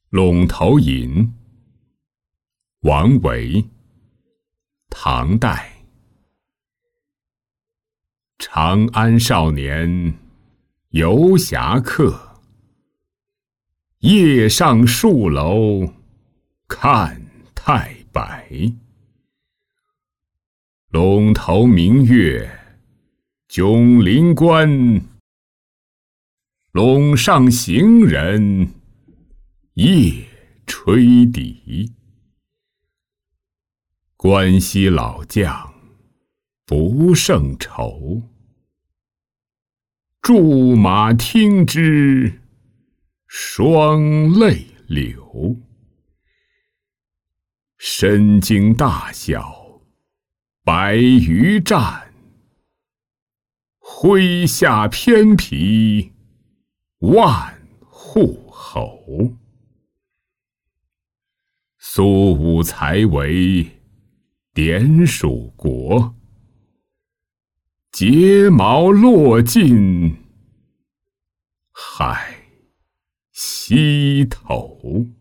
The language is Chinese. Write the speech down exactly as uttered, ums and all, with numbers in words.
陇头吟》王维，唐代。长安少年游侠客，夜上戍楼看太白。陇头明月迥临关，陇上行人夜吹笛。关西老将不胜愁，驻马听之双泪流。身经大小百余战，麾下偏疲万户侯。苏武才为典属国，睫毛落尽海西头。